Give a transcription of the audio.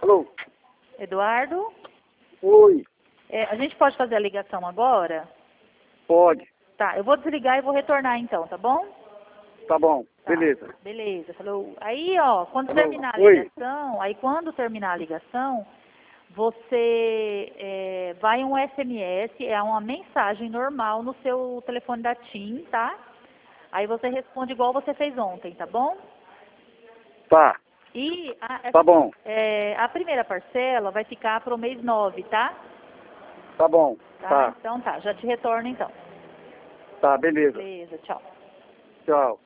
Alô? Eduardo? Oi, A gente pode fazer a ligação agora? pode. Tá, eu vou desligar e vou retornar então, tá bom? Tá bom, Tá, beleza. beleza, falou. Aí, ó, quando Alô? terminar a Oi. ligação, você vai um SMS, é uma mensagem normal no seu telefone da TIM, tá? Aí você responde igual você fez ontem, tá bom? Tá, E tá bom, a primeira parcela vai ficar para o mês 9, tá? tá bom, tá, Então tá, já te retorno então. tá, beleza. Beleza, tchau. Tchau.